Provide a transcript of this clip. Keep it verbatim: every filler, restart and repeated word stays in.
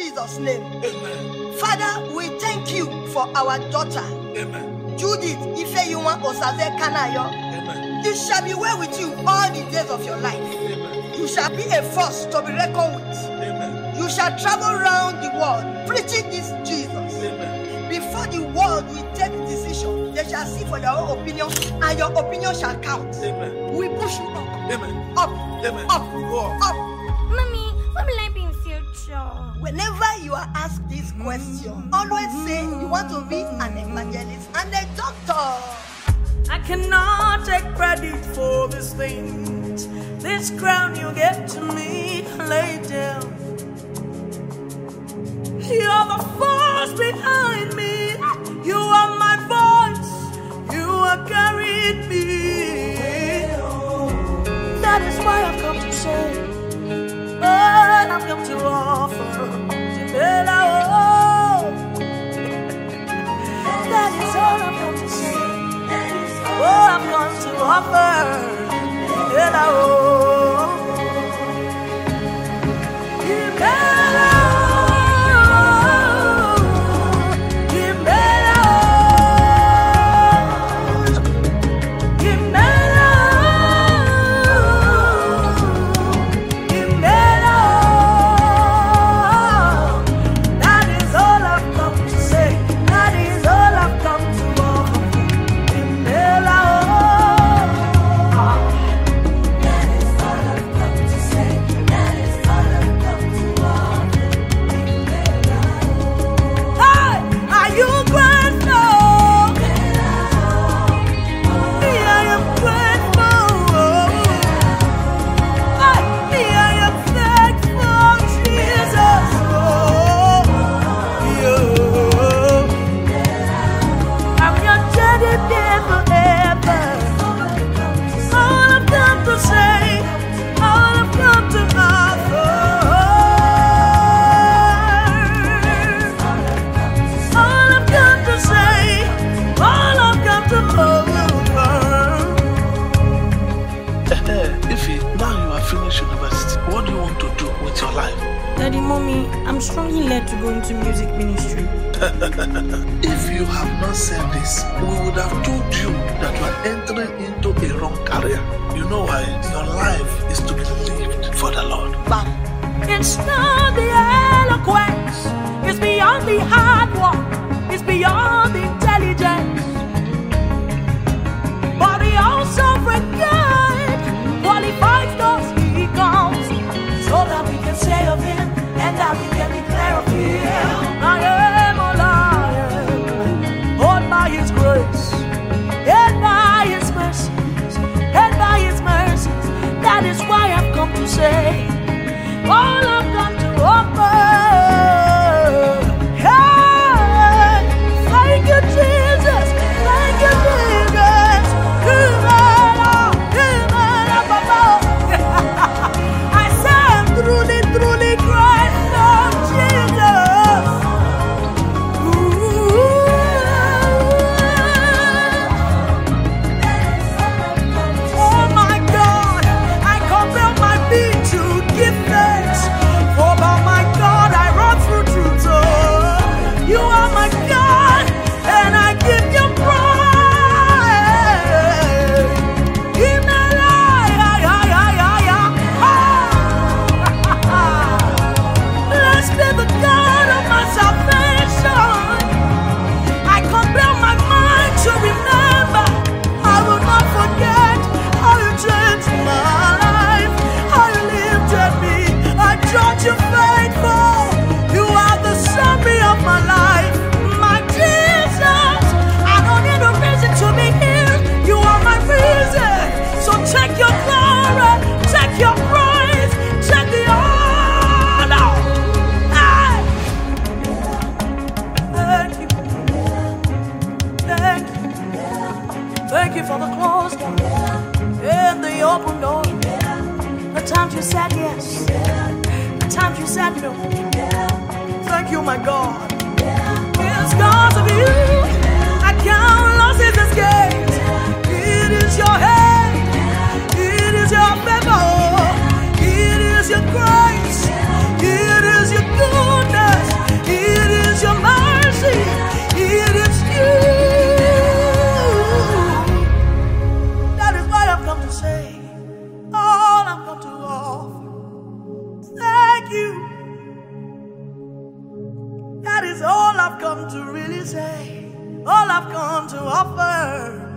Jesus' name. Amen. Father, we thank you for our daughter. Amen. Judith Ifeyinwa Osaze Kanayo. Amen. It shall be well with you all the days of your life. Amen. You shall be a force to be reckoned with. Amen. You shall travel around the world preaching this Jesus. Amen. Before the world will take decision, they shall see for their own opinion, and your opinion shall count. Amen. We push you up. Amen. Up. Amen. Up. Go up. Up. Mommy, what will I be in future? Whenever you are asked this question, always say you want to be an evangelist and a doctor. I cannot take credit for these things. This crown you gave to me, lay down. You're the force behind me. You are my voice. You are carrying me. That is why I've come to say, oh, I've come to offer. That is all I've come to say. Oh, I've come to offer. Hello. Daddy, Mommy, I'm strongly led to go into music ministry. If you have not said this, we would have told you that you are entering into a wrong career. You know why? Your life is to be lived for the Lord. Bam. It's not the eloquence. It's beyond the hard work. It's beyond the intelligence. But the all-sovereign God qualifies those he comes, so that we can say of him and that we can declare of him. I am all I am, all by his grace, and by his mercies, and by his mercies. That is why I've come to say, all I've come to offer. Hey, thank you, Jesus. Thank you, Jesus. I say I'm truly, truly grateful, Jesus. Ooh. Oh my God, I compel my being to give thanks. For by my God I run through truth. Oh, you are my God, and I give you praise. In my life, yeah, yeah, yeah, yeah, yeah. Ah. Blessed be the God of my salvation. I compel my mind to remember. I will not forget how you changed my life, how you lifted me. I judge you faithful. You are the summary of my life, my Jesus. I don't need a reason to be here. You are my reason. So take your glory, take your praise, take the honor. Hey. Thank you, thank you, thank you for the closed door and the open door. The times you said yes, the times you said no. Thank you, my God. It's because of you I count losses as gains. It is your hand, it is your favor, it is your grace, it is your goodness. come to really say, all I've come to offer